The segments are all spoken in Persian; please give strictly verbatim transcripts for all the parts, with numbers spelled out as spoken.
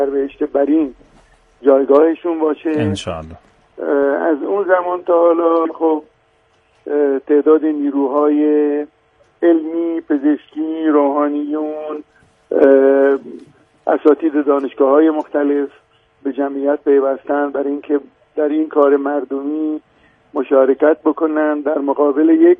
بهشت برین جایگاهشون باشه انشاءالله. از اون زمان تا حالا خب تعداد نیروهای علمی، پزشکی، روحانیون، اساتید دانشگاه‌های مختلف به جمعیت پیوستن برای اینکه در این کار مردمی مشارکت بکنن در مقابل یک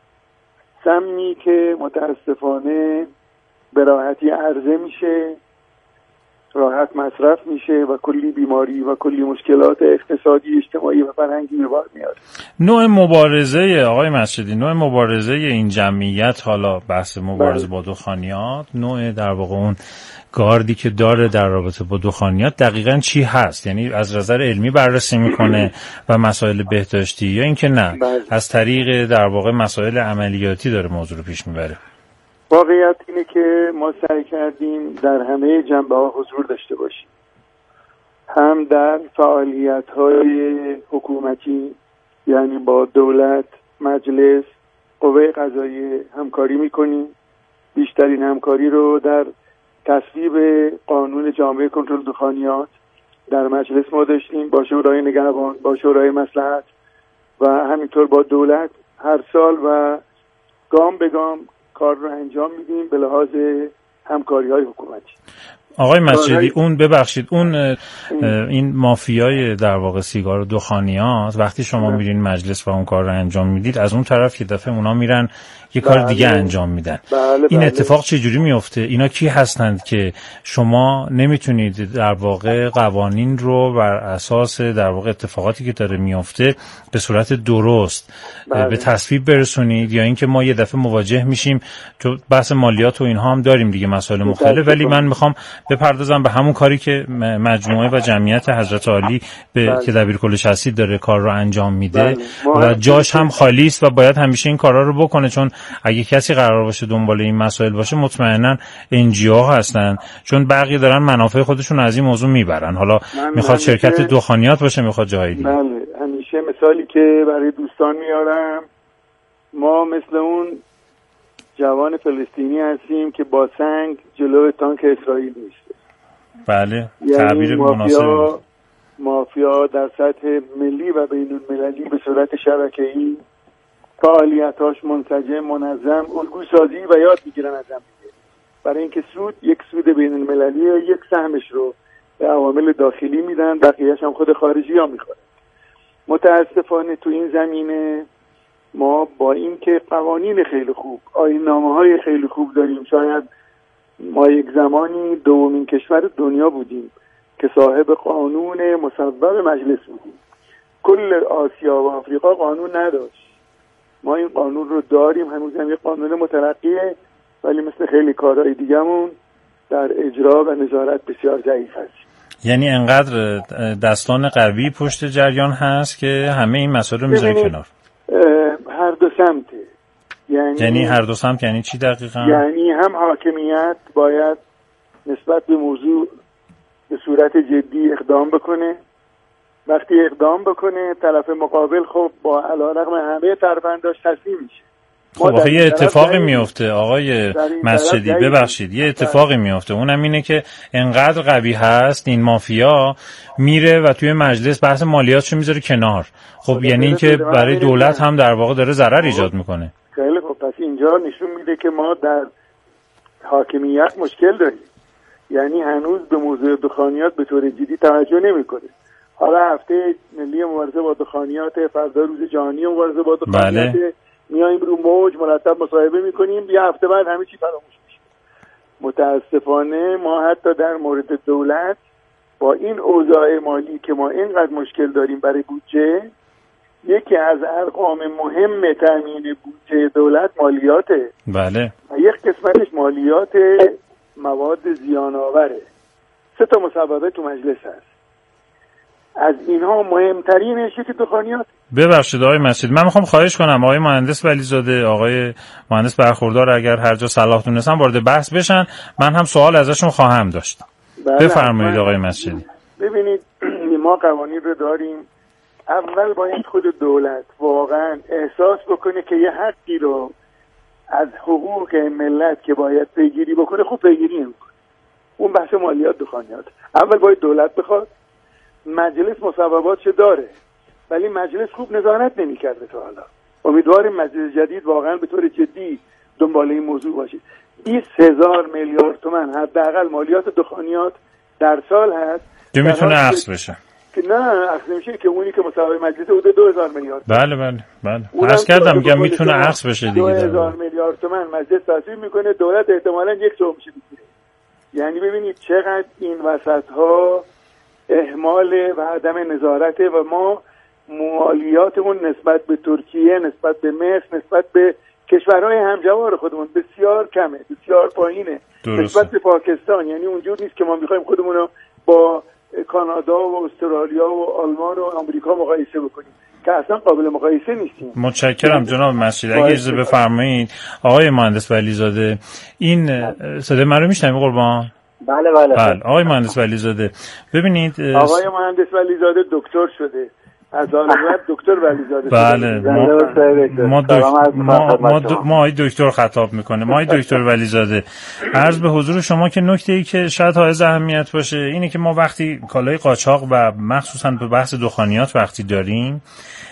سمی که متاسفانه به راحتی عرضه میشه، راحت مصرف میشه و کلی بیماری و کلی مشکلات اقتصادی، اجتماعی و فرهنگی به بار میاره. نوع مبارزه آقای مسجدی، نوع مبارزه این جمعیت، حالا بحث مبارزه با دخانیات، نوع در واقع اون گاردی که داره در رابطه با دخانیات دقیقاً چی هست؟ یعنی از نظر علمی بررسی میکنه و مسائل بهداشتی، یا اینکه نه بله. از طریق در واقع مسائل عملیاتی داره موضوع رو پیش میبره؟ واقعیت اینه که ما سعی کردیم در همه جنبه‌ها حضور داشته باشیم، هم در فعالیت‌های حکومتی، یعنی با دولت، مجلس، قوه قضاییه همکاری می‌کنیم. بیشترین همکاری رو در تصویب قانون جامع کنترل دخانیات در مجلس ما داشتیم با شورای نگهبان، با شورای مصلحت و همینطور با دولت. هر سال و گام به گام کار رو انجام میدیم به لحاظ همکاری‌های حکومتی. آقای مسجدی، اون ببخشید اون این مافیای در واقع سیگار و دخانیات وقتی شما میرین مجلس و اون کار رو انجام میدید، از اون طرف یه دفعه اونا میرن یه کار دیگه انجام میدن. بله این بله. اتفاق چجوری میفته؟ اینا کی هستند که شما نمیتونید در واقع قوانین رو بر اساس در واقع اتفاقاتی که داره میفته به صورت درست بله. به تصویب برسونید، یا اینکه ما یه دفعه مواجه میشیم تو بحث مالیات و اینها هم داریم دیگه، مسائل مختلف، ولی من میخوام بپردازم به همون کاری که مجموعه و جمعیت حضرت عالی به بله. که دبیرکل شخصی داره کار رو انجام میده بله. و جاش هم خالی است و باید همیشه این کارا رو بکنه، چون اگه کسی قرار باشه دنبال این مسائل باشه مطمئنا ان جی او هستن، چون بقیه دارن منافع خودشون از این موضوع میبرن. حالا میخواد شرکت دخانیات باشه، میخواد جای دیگه. بله، همیشه مثالی که برای دوستان میارم، ما مثل اون جوان فلسطینی هستیم که با سنگ جلو تانک اسرائیل میسته. بله، یعنی تعبیر مناسبی. مافیا در سطح ملی و بین المللی به صورت شبکه‌ای فعالیتاش منسجم، منظم، الگوی سازی و یاد میگیرن از هم دیگه، برای اینکه سود یک سود بین المللی یک سهمش رو به عوامل داخلی میدن، بقیه‌اش هم خود خارجی ها میخورن. متاسفانه تو این زمینه ما با اینکه قوانین خیلی خوب، آیین‌نامه‌های خیلی خوب داریم، شاید ما یک زمانی دومین کشور دنیا بودیم که صاحب قانون مصوب مجلس بودیم. کل آسیا و آفریقا قانون نداشت. ما این قانون رو داریم، هنوزم یک قانون مترقیه، ولی مثل خیلی کارهای دیگه‌مون در اجرا و نظارت بسیار ضعیف هست. یعنی انقدر دستان قوی پشت جریان هست که همه این مسائل رو میذاره کنار. هر دو سمته. یعنی یعنی هر دو سمت یعنی چی دقیقاً؟ یعنی هم حاکمیت باید نسبت به موضوع به صورت جدی اقدام بکنه. وقتی اقدام بکنه طرف مقابل خب با علیرغم همه ترفنداش تسلیم میشه. خب آخه یه اتفاقی میفته آقای مسجدی، ببخشید یه اتفاقی میفته، اونم اینه که انقدر قوی هست این مافیا میره و توی مجلس بحث مالیاتشو میذاره کنار. خب یعنی این که برای دولت هم در واقع داره ضرر ایجاد میکنه. خیلی خب، پس اینجا نشون میده که ما در حاکمیت مشکل داریم، یعنی هنوز به موضوع دخانیات به طور جدی توجه نمیکنه. حالا هفته ملی مبارزه با دخانیات، فردا روز جهانی مبارزه با دخانیات، بله. میایم رو موج مرتب مصاحبه میکنیم، یه هفته بعد همه چی فراموش میشه. متاسفانه ما حتی در مورد دولت با این اوضاع مالی که ما اینقدر مشکل داریم برای بودجه، یکی از ارقام مهم تامین بودجه دولت مالیاته. بله. و یک قسمتش مالیات مواد زیان آوره. سه تا مصوبه تو مجلس هست. از اینها مهمترینش که دخانیات. ببخشید آقای مسجد، من میخوام خواهش کنم آقای مهندس ولیزاده، آقای مهندس برخوردار اگر هر جا صلاح دونستن وارد بحث بشن، من هم سوال ازشون خواهم داشت. بله. بفرمایید آقای مسجدی. ببینید ما قوانین رو داریم، اول باید خود دولت واقعا احساس بکنه که یه حقی رو از حقوق ملت که باید پیگیری بکنه خوب پیگیری نمیکنه. اون بحث مالیات دخانیات. اول باید دولت بخواد، مجلس مصوباتش داره ولی مجلس خوب نظارت نمی‌کرده تا حالا. امیدواریم مجلس جدید واقعا به طور جدی دنبال این موضوع باشه. بیست هزار میلیارد تومان حداقل مالیات دخانیات در سال هست که میتونه عکس بشه. که نه عکس نمیشه، که اونی که مصوبه مجلس بوده دو هزار میلیارد. بله بله بله. عرض کردم میگم میتونه عکس بشه دیگه. دو هزار میلیارد تومان مجلس تصویب میکنه، دولت احتمالاً یک سوم میشه میگیره. یعنی ببینید چقدر این وسط‌ها اهمال و عدم نظارته و ما مالیاتمون نسبت به ترکیه، نسبت به مصر، نسبت به کشورهای همجوار خودمون بسیار کمه، بسیار پایینه. نسبت به پاکستان یعنی اونجور نیست که ما میخوایم خودمون رو با کانادا و استرالیا و آلمان و آمریکا مقایسه بکنیم که اصلا قابل مقایسه نیستیم. متشکرم جناب مسعود. اگه اجازه بفرمایید آقای مهندس ولیزاده، این صدای من رو میشنوید قربان؟ بله بله. بله آقای مهندس ولیزاده ببینید آقای مهندس ولیزاده دکتر شده، از آن بعد دکتر ولیزاده. بله ما ما دکتر ما ما, ما آقای دکتر خطاب میکنه. ما آقای دکتر ولیزاده عرض به حضور شما که نکته ای که شاید حائز اهمیت باشه اینه که ما وقتی کالای قاچاق و مخصوصا به بحث دخانیات وقتی داریم،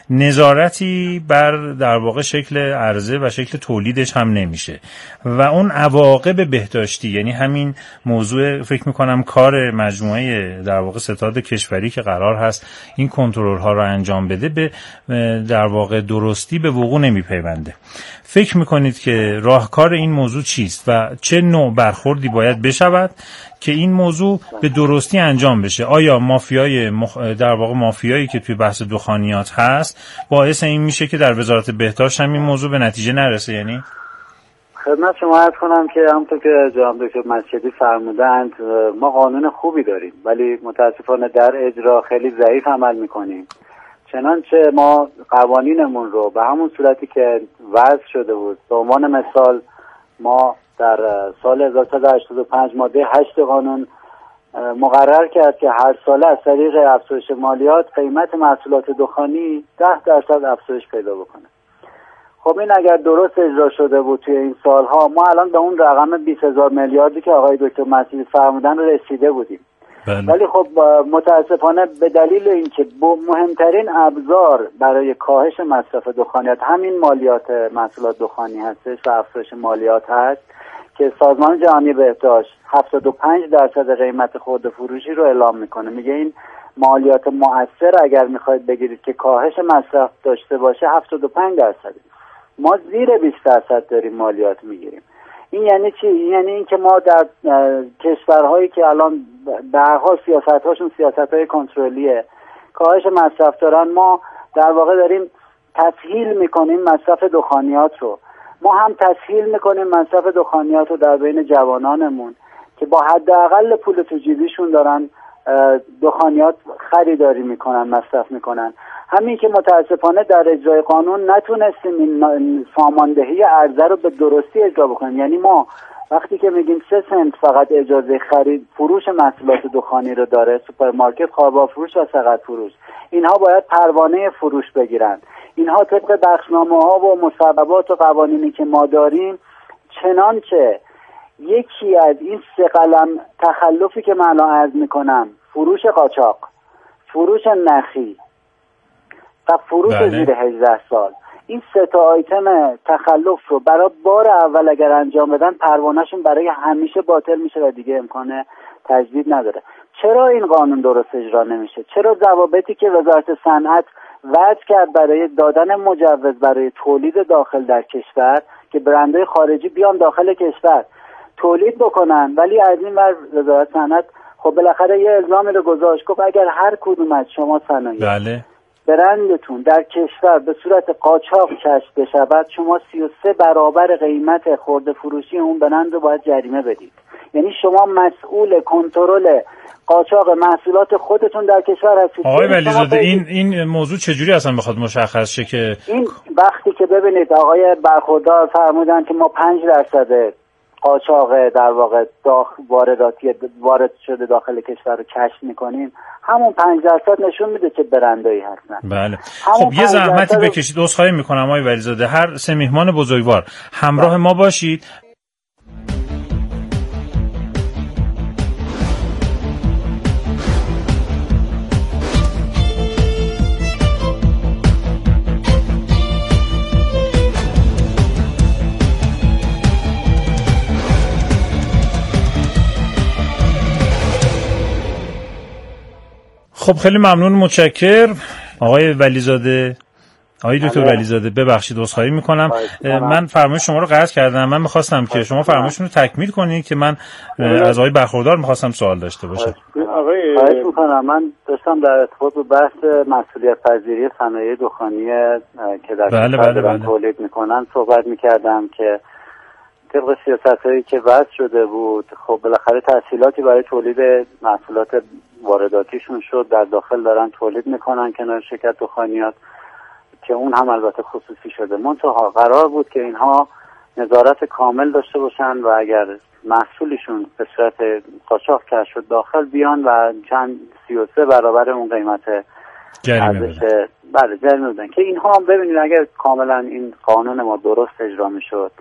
نظارتی بر در واقع شکل عرضه و شکل تولیدش هم نمیشه و اون عواقب بهداشتی، یعنی همین موضوع فکر میکنم کار مجموعه در واقع ستاد کشوری که قرار هست این کنترل ها رو انجام بده به در واقع درستی به وقوع نمیپیونده. فکر میکنید که راهکار این موضوع چیست و چه نوع برخوردی باید بشود که این موضوع به درستی انجام بشه؟ آیا مافیای مخ... در واقع مافیایی که توی بحث دخانیات هست باعث این میشه که در وزارت بهداشت هم این موضوع به نتیجه نرسه؟ یعنی خدمت شما عرض کنم که همونطور که جناب دکتر مسجدی فرمودند ما قانون خوبی داریم ولی متاسفانه در اجرا خیلی ضعیف عمل میکنیم. چنانچه ما قوانینمون رو به همون صورتی که وضع شده بود، به عنوان مثال ما در سال هزار و سیصد و هشتاد و پنج ماده هشت قانون مقرر کرد که هر ساله از طریق افزایش مالیات قیمت محصولات دخانی ده درصد افزایش پیدا بکنه. خب این اگر درست اجرا شده بود توی این سالها ما الان به اون رقم بیست هزار میلیاردی که آقای دکتر مسعودی فرمودن رسیده بودیم. بله. ولی خب متاسفانه به دلیل اینکه مهمترین ابزار برای کاهش مصرف دخانیات همین مالیات محصولات دخانی هستش و افزایش مالیات هست که سازمان جهانی بهداشت هفتاد و پنج درصد قیمت خرده فروشی رو اعلام میکنه. میگه این مالیات مؤثر اگر میخواید بگیرید که کاهش مصرف داشته باشه هفتاد و پنج درصد. ما زیر بیست درصد داریم مالیات میگیریم. این یعنی چی؟ یعنی این که ما در کشورهایی که الان به هر حال سیاست‌هاشون سیاست‌های کنترلیه، کاهش مصرف دارن، ما در واقع داریم تسهیل میکنیم مصرف دخانیات رو. ما هم تسهیل میکنیم مصرف دخانیات رو در بین جوانانمون که با حداقل پول تو جیبیشون دارن دخانیات خریداری میکنن، مصرف میکنن. همین که متاسفانه در اجرای قانون نتونستیم این ساماندهی عرضه رو به درستی اجرا بکنیم. یعنی ما وقتی که میگیم سه سنت فقط اجازه خرید فروش محصولات دخانی رو داره سوپرمارکت، خوابگاه فروش و سقط فروش، اینها باید پروانه فروش بگیرن. اینها طبق بخشنامه ها و مصوبات و قوانینی که ما داریم، چنانچه یکی از این سه قلم تخلفی که من الان عرض میکنم، فروش قاچاق، فروش نخی و فروش بله. زیر هجده سال، این سه تا آیتم تخلف رو برای بار اول اگر انجام بدن پروانهشون برای همیشه باطل میشه و دیگه امکان تجدید نداره. چرا این قانون درست اجرا نمیشه؟ چرا ضوابطی که وزارت صنعت وضع کرد برای دادن مجوز برای تولید داخل در کشور که برندهای خارجی بیان داخل کشور تولید بکنن، ولی از این ور وزارت صنعت خب بالاخره یه الزامی رو گذاشت، گفت اگر هر کدوم از شما صنایع بله. برندتون در کشور به صورت قاچاق کشف بشود، شما سی و سه برابر قیمت خرده فروشی اون برند رو باید جریمه بدید. یعنی شما مسئول کنترل قاچاق محصولات خودتون در کشور هستید. آقای ولیزاده این این موضوع چجوری اصلا بخواد مشخص شه که این وقتی که ببینید آقای برخوردار فرمودن که ما پنج درصد قاچاق در واقع داخل وارداتی وارد شده داخل کشور رو کشف میکنیم، همون پنج درصد نشون میده چه برندایی هستن. بله. خب یه زحمتی بکشید، عذرخواهی میکنم آقای ولیزاده، هر سه میهمان بزرگوار همراه ما باشید. خب خیلی ممنون، متشکر آقای ولیزاده. آقای دکتر ولیزاده ببخشید عذرخواهی میکنم، من فرمایش شما رو قطع کردم. من میخواستم که شما فرمایشتون رو تکمیل کنید که من از آقای برخوردار میخواستم سوال داشته باشم. آقای خواهش میکنم. من داشتم در ارتباط با بحث مسئولیت پذیری صنایع دخانی که در بله بله بله. تولید میکنن صحبت میکردم که طبق سیاست‌هایی که وضع شده بود، خب بالاخره تسهیلاتی برای تولید محصولات وارداتیشون شد، در داخل دارن تولید میکنن کنار شرکت دخانیات که اون هم البته خصوصی شده. منتها قرار بود که اینها نظارت کامل داشته باشن و اگر محصولشون به صورت قاچاق کش شد داخل بیان و چند سی و سه برابر اون قیمت ارزش بله جریمه بدن که اینها هم ببینید اگر کاملا این قانون ما درست اجرا میشد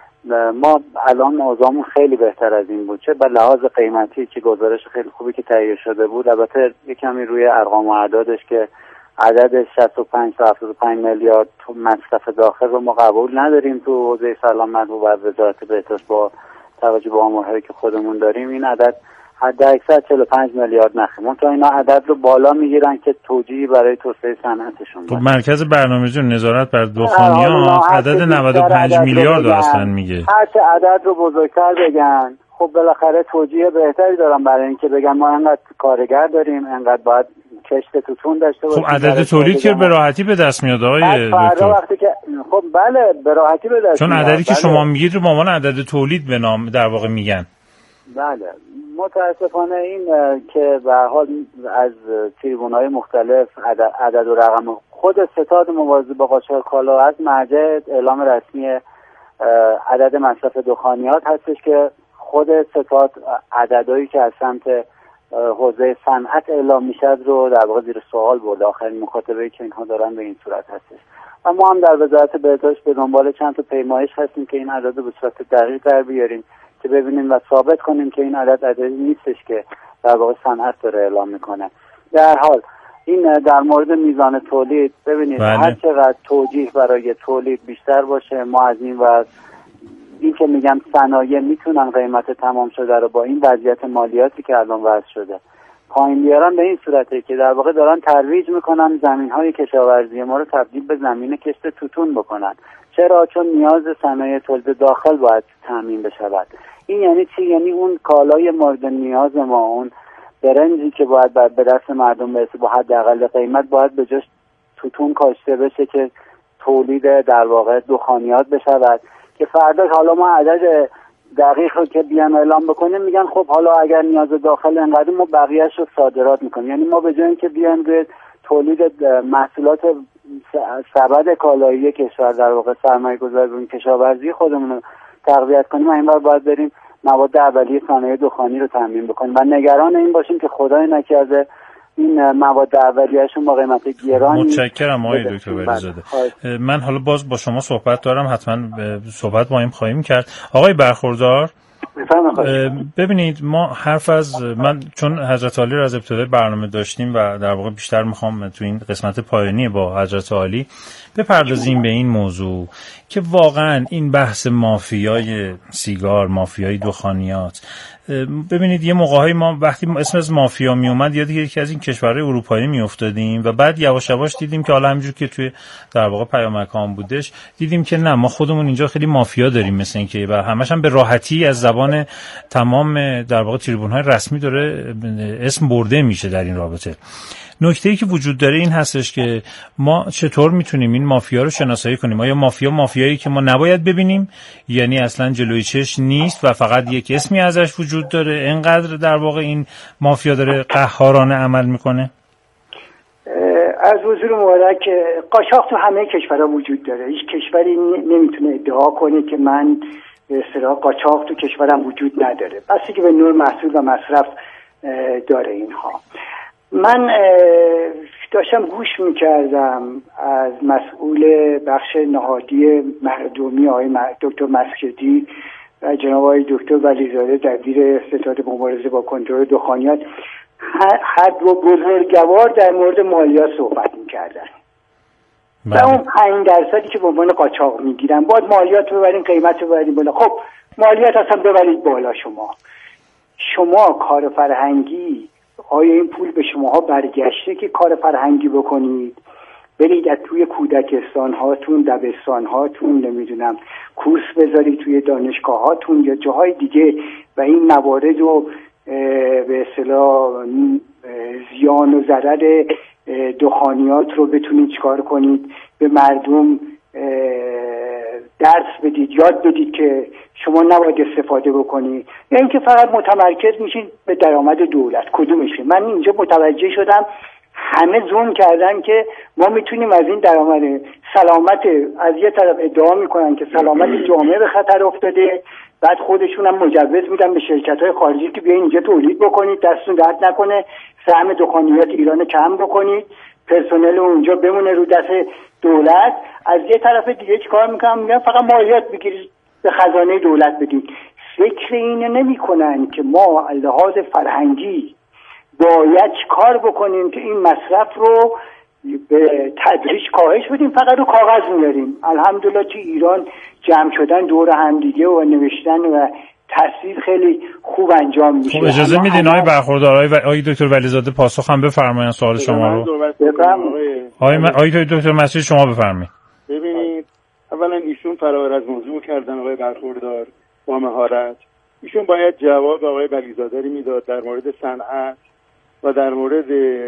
ما الان اوضاعمون خیلی بهتر از این بود، چه به لحاظ قیمتی که گزارش خیلی خوبی که تهیه شده بود، البته یکمی روی ارقام و اعدادش که عدد شصت و پنج تا هفتاد و پنج میلیارد تو مصرف داخل رو ما قبول نداریم تو حوزه سلامت و وزارت بهداشت با توجه به آمارهایی که خودمون داریم این عدد حد اکثر چهل و پنج میلیارد نخه. منتها اینا عدد رو بالا میگیرن که توجیهی برای توسعه صنعتشون باشه. مرکز برنامه‌ریزی نظارت بر دخانیات عدد نود و پنج میلیارد اصلا میگه. هر چه عدد رو بزرگتر بگن خب بالاخره توجیه بهتری دارن برای اینکه بگن ما انقدر کارگر داریم، انقدر باید کشت توتون داشته باشیم. خب عدد تولید که به راحتی به دست میاد آقای دکتر. وقتی که خب بله به راحتی به دست چون میاد. عددی که بله. شما میگید رو به عنوان عدد تولید به نام در واقع میگن. بله متاسفانه این که به هر حال از تریبون‌های مختلف عدد, عدد و رقم خود ستاد مبارزه با قاچاق کالا از مرجع اعلام رسمی عدد مصرف دخانیات هستش که خود ستاد عددهایی که از سمت حوزه صنعت اعلام میشد رو در واقع زیر سوال برده. آخرین مخاطبه‌ای که اینها دارن به این صورت هستش و ما هم در وزارت بهداشت به دنبال چند تا پیمایش هستیم که این عدد رو به صورت دقیق در بیاریم که ببینیم و ثابت کنیم که این عدد عددی نیستش که در واقع صنعت داره اعلام میکنه. در حال این در مورد میزان تولید ببینید بله. هر چقدر توجیه برای تولید بیشتر باشه ما از این و این که میگم صنایع میتونن قیمت تمام شده رو با این وضعیت مالیاتی که الان وضع شده پایین بیارن به این صورته که در واقع دارن ترویج میکنن زمینهای کشاورزی ما رو تبدیل به زمین کشت توتون بکنن. چرا؟ چون نیاز صنایع تولید داخل باید تامین بشود. این یعنی چی؟ یعنی اون کالای مورد نیاز ما، اون برنجی که باید به دست مردم برسه با حداقل قیمت باید به جاش توتون کاشته بشه که تولید در واقع دخانیات بشود که فردا حالا ما عدد دقیق رو که بیان اعلام بکنیم میگن خب حالا اگر نیاز داخل انقدر ما بقیه‌اش رو صادرات میکنیم. یعنی ما به جای اینکه بیان روی تولید محصولات سبد کالایی کشور در واقع سرمایه‌گذاری روی کشاورزی خودمون رو تقویت کنیم این بار باید بریم مواد اولیه صنایع دخانی رو تامین بکنیم و نگران این باشیم که خدای نکرده این مواد اولیه‌شون با قیمت گرانی. متشکرم آقای دکتر ولیزاده. من حالا باز با شما صحبت دارم، حتما صحبت با این خواهیم کرد. آقای برخوردار ببینید ما حرف از من چون حضرت عالی رو از ابتدای برنامه داشتیم و در واقع بیشتر میخوام تو این قسمت پایانی با حضرت عالی بپردازیم به این موضوع که واقعا این بحث مافیای سیگار، مافیای دخانیات، ببینید یه موقع‌های ما وقتی اسم از مافیا می اومد یاد یکی از این کشورهای اروپایی میافتادیم و بعد یواش یواش دیدیم که حالا همینجور که توی در واقع پیامکان بودش دیدیم که نه ما خودمون اینجا خیلی مافیا داریم مثل اینکه و همش هم به راحتی از زبان تمام در واقع تریبون‌های رسمی داره اسم برده میشه در این رابطه. نکته‌ای که وجود داره این هستش که ما چطور میتونیم این مافیا رو شناسایی کنیم؟ آیا مافیا مافیایی که ما نباید ببینیم یعنی اصلا جلوی چشم نیست و فقط یک اسمی ازش وجود داره اینقدر در واقع این مافیا داره قهارانه عمل میکنه؟ از حضور مبارک قاچاق تو همه کشورها وجود داره. هیچ کشوری نمیتونه ادعا کنه که من به اصطلاح قاچاق تو کشورم وجود نداره. بسی که به نوع محصول و مصرف داره اینها. من داشتم گوش میکردم از مسئول بخش نهادی مردمی آقای دکتر مسجدی و جناب آقای دکتر ولیزاده دبیر ستاد مبارزه با کنترل دخانیات هر دو بزرگوار در مورد مالیات صحبت میکردن و اون پنج درصدی که به عنوان قاچاق میگیرن باید مالیات ببرین قیمت ببرین بالا. خب مالیات اصلا ببرید بالا. شما شما کار فرهنگی آیا این پول به شماها برگشته که کار فرهنگی بکنید؟ برید از توی کودکستان هاتون، دبستان هاتون، نمیدونم کورس بذارید توی دانشگاه هاتون یا جاهای دیگه و این موارد رو به اصطلاح زیان و ضرر دخانیات رو بتونید چیکار کنید، به مردم درس بدید، یاد بدید که شما نباید استفاده بکنید، یا اینکه فقط متمرکز میشین به درآمد دولت. کدومشه؟ من اینجا متوجه شدم همه زوم کردن که ما میتونیم از این درآمد سلامت، از یه طرف ادعا میکنن که سلامت جامعه به خطر افتاده، بعد خودشون هم مجوز میدن به شرکت‌های خارجی که بیاین اینجا تولید بکنید، دستتون درد نکنه، سهم دخانیات ایران کم بکنید، پرسنل اونجا بمونه رو دست دولت. از یه طرف دیگه چیکار میکنن؟ میگن فقط مالیات بگیرید به خزانه دولت بدید. فکر اینو نمیکنن که ما لحاظ فرهنگی باید کار بکنیم که این مصرف رو به تدریج کاهش بدیم. فقط رو کاغذ میاریم. الحمدلله تو ایران جمع شدن دور هم دیگه و نوشتن و تحصیل خیلی خوب انجام میشه. خب اجازه میدین آقای برخوردار، آقای دکتر ولیزاده پاسخ هم بفرمایید سوال شما رو. آقای آقای دکتر مسعود شما بفرمایید. ببینید اولا ایشون فرار از موضوع کردن آقای برخوردار با مهارت. ایشون باید جواب آقای ولیزاده میداد در مورد صنعت و در مورد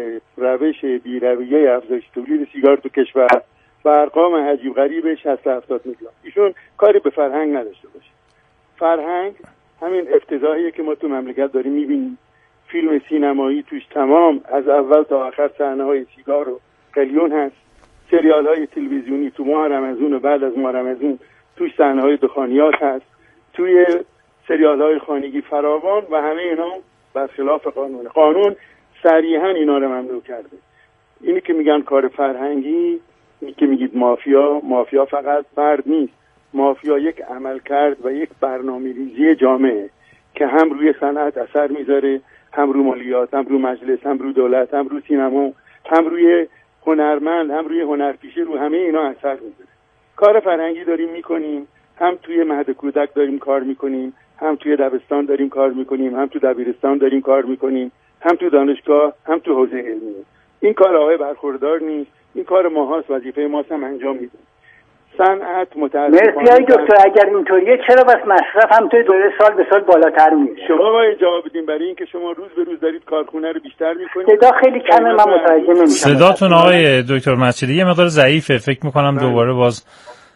روش بی‌رویه افزایش تولید سیگار تو کشور و ارقام عجیب غریب شصت هفتاد میلیون. ایشون کاری به فرهنگ نداشته باشه. فرهنگ همین افتضاحیه که ما تو مملکت داریم میبینیم. فیلم سینمایی توش تمام از اول تا آخر صحنه‌های سیگار و قلیون هست. سریال‌های تلویزیونی تو ماه رمضان و بعد از ماه رمضان توش صحنه‌های دخانیات هست. توی سریال‌های خانگی فراوان و همه اینا برخلاف قانون. قانون صریحاً اینا رو ممنوع کرده. اینی که میگن کار فرهنگی، اینی که میگید مافیا، مافیا فقط فرد نیست. مافیا یک عمل کرد و یک برنامه‌ریزی جامعه که هم روی صنعت اثر میذاره، هم روی مالیات، هم روی مجلس، هم روی دولت، هم روی سینما، هم روی هنرمند، هم روی هنرپیشه، رو همه اینا اثر میذاره. کار فرهنگی داریم میکنیم، هم توی مهد کودک داریم کار میکنیم، هم توی دبستان داریم کار میکنیم، هم تو دبیرستان داریم کار میکنیم، هم تو دانشگاه، هم تو حوزه علمی. این کار آقای برخوردار نیست، این کار ماهاست، وظیفه ماست، هم انجام میدیم. صنعت متاسفانه مرسی آقای دکتر. اگر اینطوریه چرا بس مصرف هم توی دوره سال به سال بالاتر میره؟ شما باید جواب بدین، برای اینکه شما روز به روز دارید کارخونه رو بیشتر میکنید. صدا خیلی کمه، من متوجه نمیشم. صداتون آقای دکتر مسعودی یه مقدار ضعیفه، فکر میکنم دوباره باز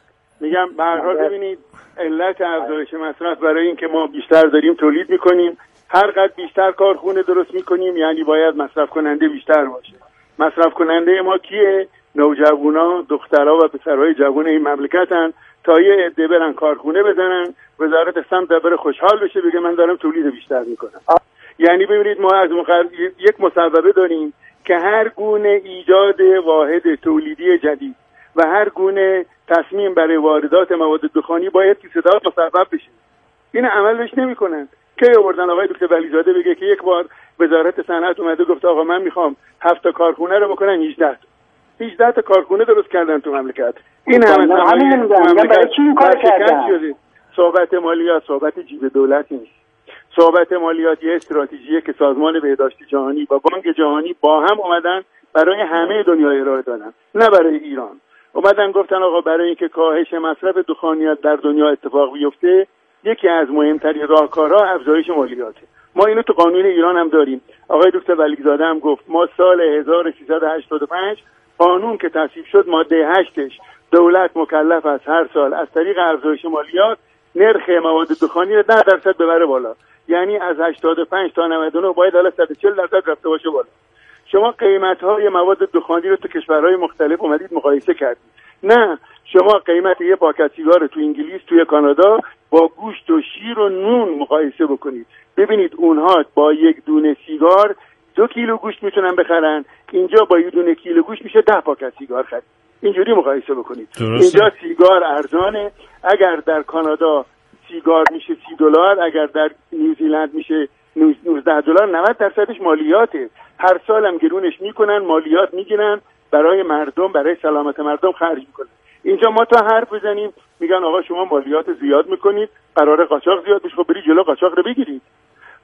میگم. به هر حال ببینید علت افزایش مصرف برای اینکه ما بیشتر داریم تولید میکنیم، هر قدر بیشتر کارخونه درست میکنیم یعنی باید مصرف کننده بیشتر باشه. مصرف کننده ما کیه؟ نوجوانا، دخترها و پسرهای جوان این مملکتن. تا یه عده برن کارخونه بزنن، وزارت سمت بره خوشحال بشه بگه من دارم تولید بیشتر میکنم. یعنی ببینید ما از مقر... یک مصوبه داریم که هر گونه ایجاد واحد تولیدی جدید و هر گونه تصمیم برای واردات مواد دخانی باید که صدا مصوب بشه. این عمل بهش نمیکنن. کی آوردن آقای دکتر ولیزاده بگه که یک بار وزارت صنعت اومده گفت آقا من میخوام هفت تا کارخونه رو بکنن هجده تا هجده تا کارخونه درست کردن تو مملکت. این همه همین نمیدونم برای چی این کار کردن. صحبت مالیات صحبت جیب دولت نیست. صحبت مالیات یه استراتژیه که سازمان بهداشت جهانی و بانک جهانی با هم اومدن برای همه دنیا ارائه دادن، نه برای ایران. اومدن گفتن آقا برای اینکه کاهش مصرف دخانیات در دنیا اتفاق بیفته، یکی از مهمترین راهکارها افزایش مالیاته. ما اینو تو قانون ایران هم داریم. آقای دکتر ولیزاده هم گفت ما سال هزار و سیصد و هشتاد و پنج قانون که تصویب شد ماده هشتش دولت مکلف است هر سال از طریق افزایش مالیات نرخ مواد دخانی رو ده درصد ببره بالا. یعنی از هشتاد و پنج تا نود و نه باید حالا صد و چهل درصد رفته باشه بالا. شما قیمت‌های مواد دخانی رو تو کشورهای مختلف اومدید مقایسه کردید. نه، شما قیمت یه پاکت سیگار تو انگلیس، توی کانادا با گوشت و شیر و نون مقایسه بکنید. ببینید اونها با یک دونه سیگار دو کیلو گوشت میتونن بخرن، اینجا با یک دونه کیلو گوشت میشه ده پاکت سیگار خرید. اینجوری مقایسه بکنید. درسته. اینجا سیگار ارزانه. اگر در کانادا سیگار میشه سی دلار، اگر در نیوزیلند میشه نوزده دلار، نود درصدش مالیاته. هر سالم گرونش میکنن، مالیات میگیرن، برای مردم، برای سلامت مردم خرج میکنن. اینجا ما تا حرف بزنیم میگن آقا شما مالیات زیاد میکنید، قراره قاچاق زیاد بشه. خب برید جلو قاچاق رو بگیرید.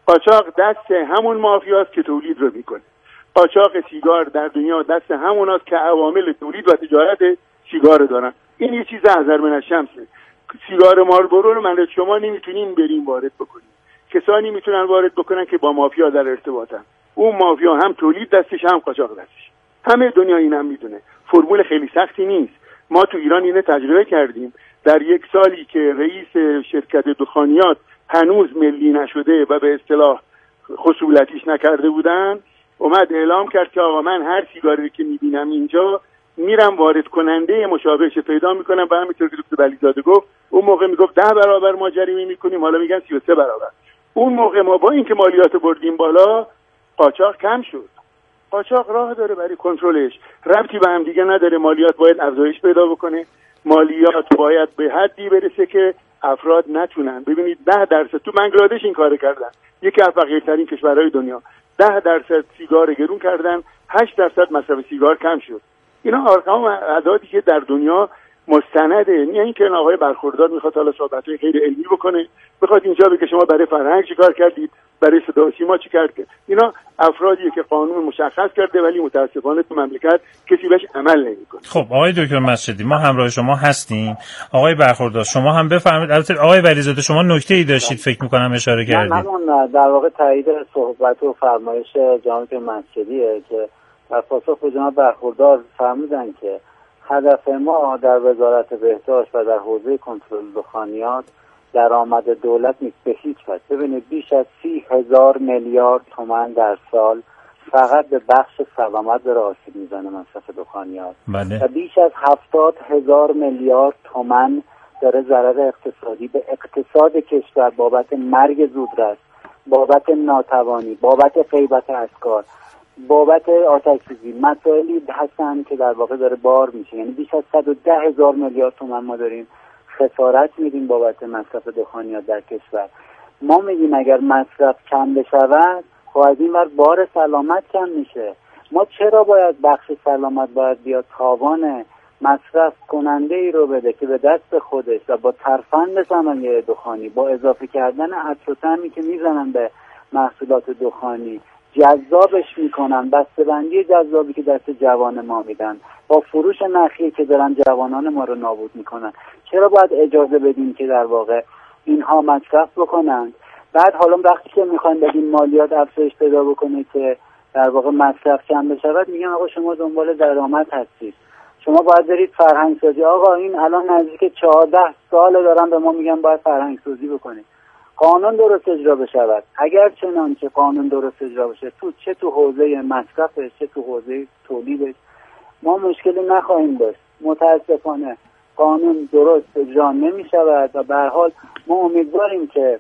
قاچاق دست همون مافیاست که تولید رو میکنه. قاچاق سیگار در دنیا دست هموناست که عوامل تولید و تجارت سیگار رو دارن. این یه چیز احذر من الشمسه. سیگار مارلبورو رو من شما نمیتونین بریم وارد بکنیم. کسانی میتونن وارد بکنن که با مافیا در ارتباطن. اون مافیا هم تولید دستش هم قاچاق دستش. همه دنیا اینم میدونه. فرمول خیلی سختی نیست. ما تو ایران اینو تجربه کردیم. در یک سالی که رئیس شرکت دخانیات هنوز ملی نشده و به اصطلاح خصولتیش نکرده بودن، اومد اعلام کرد که آقا من هر سیگاری که میبینم اینجا میرم وارد کننده مشابهش پیدا میکنم و همینطور که دکتر بلیزاده گفت اون موقع میگفت ده برابر ما جریمه میکنیم، حالا میگن سی و سه برابر. اون موقع ما با اینکه مالیات بردیم بالا، قاچاق کم شد. قاچاق راه داره برای کنترلش، ربطی به هم دیگه نداره. مالیات باید افزایش پیدا بکنه، مالیات باید به حدی برسه که افراد نتونن. ببینید ده درصد تو بنگلادش این کار کردن، یکی از فقیرترین کشورهای دنیا، ده درصد سیگار گرون کردن، هشت درصد مصرف سیگار کم شد. اینا ارقام اعدادی که در دنیا مستنده. یعنی اینکه آقای برخوردار میخواد حالا صحبت‌های غیر علمی بکنه، میخواد اینجا بگه شما برای فرهنگ چیکار کردید، برای صدا و سیما چی کرد. اینا افرادیه که قانون مشخص کرده ولی متاسفانه تو مملکت کسی بهش عمل نمیکنه. خب آقای دکتر مسجدی، ما همراه شما هستیم. آقای برخوردار شما هم بفرمایید. البته آقای بلیزاده شما نکته‌ای داشتید فکر می‌کنم اشاره کردید. من در واقع تایید صحبت و فرمایش جناب مسجدیه که در پاسخ به جناب برخوردار فرمودن که هدف ما در وزارت بهداشت و در حوزه کنترل دخانیات درآمد دولت نیست به هیچ وجه. ببینید بیش از سی هزار میلیارد تومان در سال فقط به بخش سلامت داره آسیب میزنه مصرف دخانیات. بله. و بیش از هفتاد هزار میلیارد تومان داره ضرر اقتصادی به اقتصاد کشور بابت مرگ زودرس، بابت ناتوانی، بابت غیبت از کار، بابت آتش‌سوزی، مسائلی هستن که در واقع داره بار میشه. یعنی بیش از صد و ده هزار میلیارد تومان ما داریم خسارت میدیم بابت مصرف دخانیات در کشور. ما میگیم اگر مصرف کم بشود خب از این ور بار سلامت کم میشه. ما چرا باید بخش سلامت باید بیاد تاوان مصرف کننده ای رو بده که به دست خودش و با ترفند صنایع دخانی، با اضافه کردن عطر و طعمی که میزنن به محصولات دخانی جذابش میکنن، بسته‌بندی جذابی که دست جوان ما میدن، با فروش نخی که دارن جوانان ما رو نابود میکنن. چرا باید اجازه بدیم که در واقع اینها مصرف بکنن؟ بعد حالا وقتی که میخوایم بدیم مالیات افزایش پیدا بکنه که در واقع مصرف کم بشود، میگن آقا شما دنبال درآمد هستید، شما باید برید فرهنگ سازی. آقا این الان نزدیک چهارده سال دارن به ما میگن باید فرهنگ سازی بکنید. قانون درست اجرا بشود. اگر چنانچه قانون درست اجرا بشه، تو چه تو حوزه مصرفش چه تو حوزه تولیدش، ما مشکلی نخواهیم داشت. متاسفانه قانون درست اجرا نمی شود و به هر حال ما امیدواریم که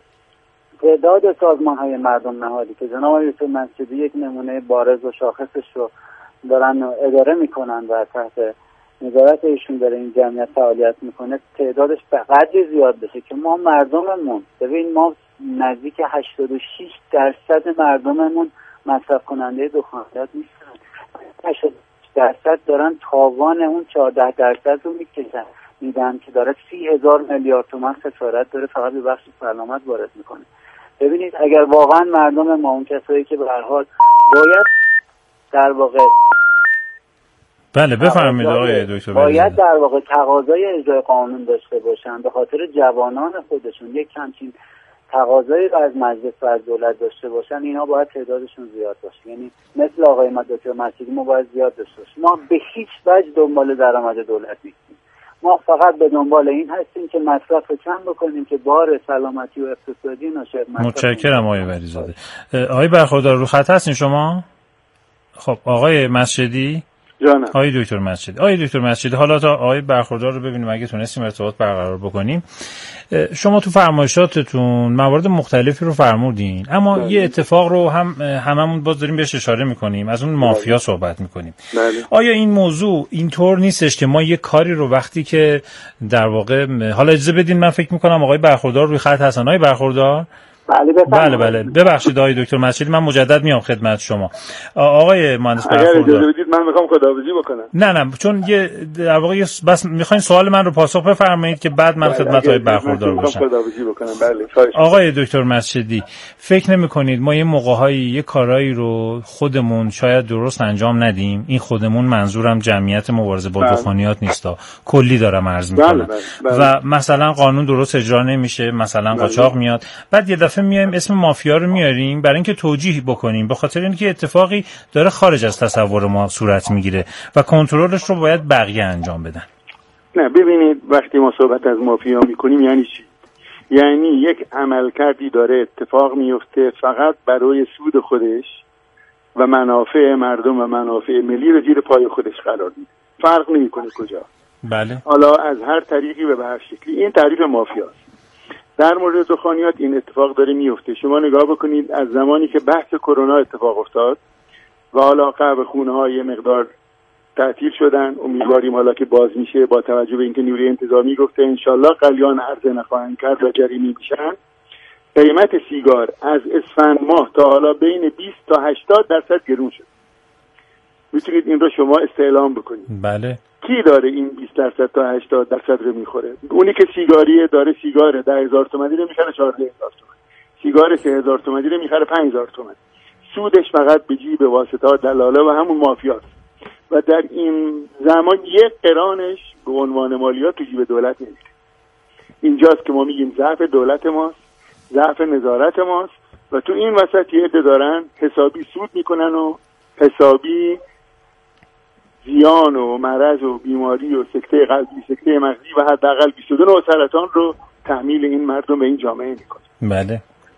تعداد سازمان‌های مردم نهادی که جناب آقای دکتر مسجدی یک نمونه بارز و شاخصش رو دارن اداره میکنن و تحت نظارت ایشون داره این جمعیت فعالیت میکنه، تعدادش به قدری زیاد بشه که ما مردممون، ببین ما نزدیک هشتاد و شش درصد مردممون مصرف کننده دخانیات نیستن. هشتاد و شش درصد دارن تاوان اون چهارده درصد رو میکشن، میدن که داره سی هزار میلیارد تومان خسارت داره فقط به بخش سلامت وارد میکنه. ببینید اگر واقعا مردم ما، اون کسایی که به هر حال باید در واقع بله بفرمایید آقای دکتر، باید در واقع تقاضای اجرای قانون داشته باشن، به خاطر جوانان خودشون یک همچین تقاضایی رو از مجلس و از دولت داشته باشن، اینا باید تعدادشون زیاد باشه. یعنی مثل آقای دکتر مسجدی ما باید زیاد داشته باشیم. ما به هیچ وجه دنبال درآمد دولت نیستیم، ما فقط به دنبال این هستیم که مصرف رو کم بکنیم که بار سلامتی و اقتصادی ناشد. متشکرم آقای بلیزاده. آقای برخوردار رو خط هستین شما؟ خب آقای مسجدی، جانم. آقای دکتر مسجدی، آقای دکتر مسجدی حالا تا آقای برخوردار رو ببینیم اگه تونستیم ارتباط برقرار بکنیم. شما تو فرمایشاتتون موارد مختلفی رو فرمودین، اما بله. یه اتفاق رو هم هممون باز داریم بهش اشاره میکنیم، از اون مافیا بله. صحبت میکنیم. بله. آیا این موضوع اینطور نیستش که ما یه کاری رو وقتی که در واقع، حالا اجازه بدین من فکر میکنم آقای برخوردار روی خط هستن. آقای برخوردار بله بله بله ببخشید آقای دکتر مسجدی، من مجدد میام خدمت شما. آقای مهندس اگر اجازه بدید من میخوام خداحافظی بکنم. نه نه چون یه در واقع بس میخواین سوال من رو پاسخ بفرمایید که بعد من خدمت های برخوردار باشم. خداحافظی بکنم. بله خواهش. آقای دکتر مسجدی فکر نمی‌کنید ما یه موقع‌هایی یه کارایی رو خودمون شاید درست انجام ندیم؟ این خودمون منظورم جمعیت مبارزه با دخانیات نیستا، کلی دارم عرض می‌کنم. بله بله. و مثلا قانون درست اجرا نمیشه، مثلا قاچاق میاد، بعد یه دفعه میایم اسم مافیا رو میاریم برای اینکه توجیه بکنیم به خاطر اینکه اتفاقی داره خارج از تصور ما صورت میگیره و کنترلش رو باید بقیه انجام بدن. نه ببینید وقتی ما صحبت از مافیا میکنیم یعنی چی؟ یعنی یک عملکردی داره اتفاق میفته فقط برای سود خودش و منافع مردم و منافع ملی رو زیر پای خودش قرار میده، فرق نمیکنه کجا. بله. حالا از هر طریقی و به هر شکلی، این تعریف مافیاست. در مورد دخانیات این اتفاق داره میفته. شما نگاه بکنید از زمانی که بحث کرونا اتفاق افتاد و حالا قهوه خونه ها یه مقدار تعطیل شدن، امیدواریم حالا که باز میشه با توجه به اینکه نیروی انتظامی گفته انشالله قلیان عرضه نخواهند کرد و جریمه میشن، قیمت سیگار از اسفند ماه تا حالا بین بیست تا هشتاد درصد گرون شد. میتونید این رو شما استعلام بکنید. بله. کی داره این بیست درصد تا هشتاد درصد رو میخوره؟ اونی که سیگاریه داره سیگار ده هزار تومانی رو میخره چهارده هزار تومان، سیگار سه هزار تومانی رو میخره پنج هزار تومان. سودش فقط به جیب واسطه دلاله و همون مافیاست و در این زمان یک قرانش به عنوان مالیات تو جیب دولت نمیره. اینجاست که ما میگیم ضعف دولت ماست، ضعف نظارت ماست و تو این وسط یه عده دارن حسابی سود میکنن و حسابی زیان و مرض و بیماری و سکته قلبی، سکته مغزی و حداقل بیست و دو نوع سرطان رو تحمیل این مردم به این جامعه میکنه. بله.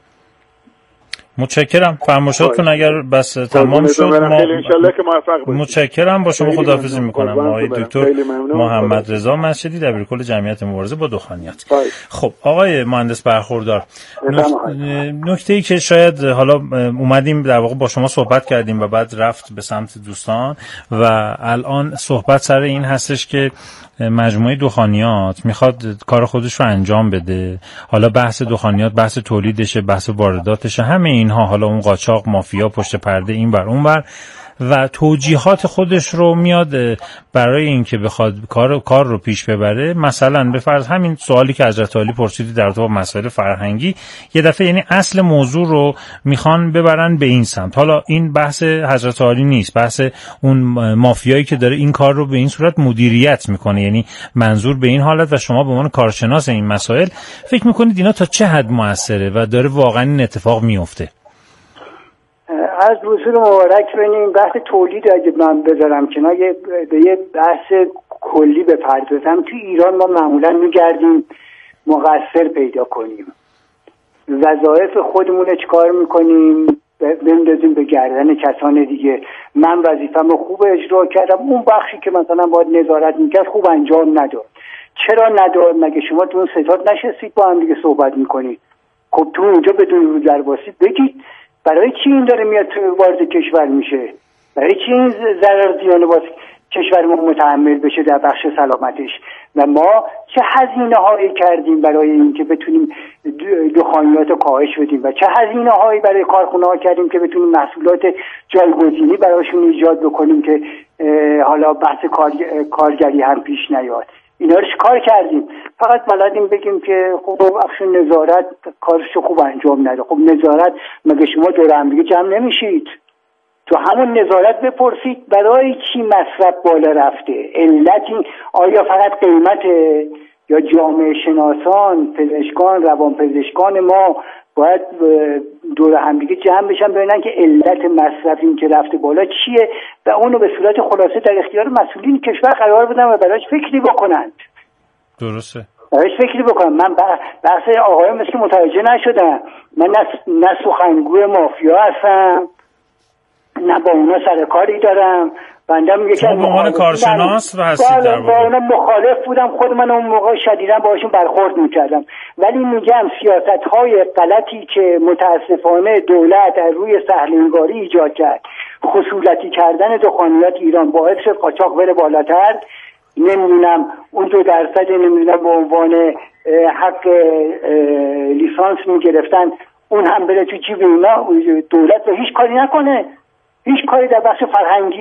متشکرم. فرمایشاتتون اگر بس تمام شد ما انشالله که موفق باشید. متشکرم. با شما خداحافظی میکنم. آقای دکتر محمد رضا مسجدی دبیرکل جمعیت مبارزه با دخانیات. خب آقای مهندس برخوردار، نکته‌ای که شاید حالا اومدیم در واقع با شما صحبت کردیم و بعد رفت به سمت دوستان و الان صحبت سر این هستش که مجموعه دخانیات میخواد کار خودش رو انجام بده. حالا بحث دخانیات بحث تولیدشه، بحث وارداتشه، همه اینها، حالا اون قاچاق، مافیا، پشت پرده، این بر اون بر، و توجیهات خودش رو میاد برای اینکه بخواد کار کار رو پیش ببره. مثلا به فرض همین سوالی که حضرت عالی پرسیدی در رابطه با مسائل فرهنگی، یه دفعه یعنی اصل موضوع رو میخوان ببرن به این سمت. حالا این بحث حضرت عالی نیست، بحث اون مافیایی که داره این کار رو به این صورت مدیریت میکنه، یعنی منظور به این حالت و شما به عنوان کارشناس این مسائل فکر میکنید اینا تا چه حد موثره و داره واقعا این اتفاق میفته؟ از وصول مبارک بینیم بحث تولید اگه من بذارم کنار، به یه بحث کلی بپردازم. تو ایران ما معمولا میگردیم مقصر پیدا کنیم، وظایف خودمون رو چیکار میکنیم بندازیم به گردن کسان دیگه. من وظیفه‌م رو خوب اجرا کردم، اون بخشی که مثلا باید نظارت میکرد خوب انجام نداد. چرا نداد؟ مگه شما تو اون ستاد نشستید با هم دیگه صحبت میکنید؟ خب تو اونجا بدون رو درباسی بگید برای چی این داره میاد تو وارد کشور میشه؟ برای چی این ضرر زیان واسه کشور ما متحمل بشه در بخش سلامتش؟ و ما چه هزینه هایی کردیم برای اینکه بتونیم دخانیات رو کاهش بدیم و چه هزینه هایی برای کارخونه ها کردیم که بتونیم محصولات جایگزینی براشون ایجاد بکنیم که حالا بحث کار... کارگری هم پیش نیاد. اینا رو کار کردیم، فقط بلدیم بگیم که خب بخش نظارت کارشو خوب انجام نده. خب نظارت مگه شما دور هم دیگه جمع نمیشید؟ تو همون نظارت بپرسید برای چی مصرف بالا رفته، علتی آیا فقط قیمت، یا جامعه شناسان، پزشکان، روانپزشکان ما باید دور هم دیگه جمع بشن ببینن که علت مصرف این که رفته بالا چیه و اونو به صورت خلاصه در اختیار مسئولین کشور قرار بدن و براش فکری بکنند. درسته. براش فکری بکنم. من بحث آقایان مثل متوجه نشدم. من نه سخنگوی مافیا هستم نه با اونا سر کاری دارم. بندم یکی از عنوان کارشناس و هستید در با اونا مخالف بودم. خود من اون موقع شدیداً باشون برخورد میکردم، ولی میگم سیاست‌های غلطی که متاسفانه دولت از روی سهل‌انگاری ایجاد کرد، خصولتی کردن دخانیات ایران باعث شد قاچاق بره بالاتر. نمیدونم اون دو درصد نمیدونم به عنوان حق لیسانس میگرفتن اون هم بره تو جیب اینا، دولت به هیچ کاری نکنه، هیچ کاری در بخش فرهنگی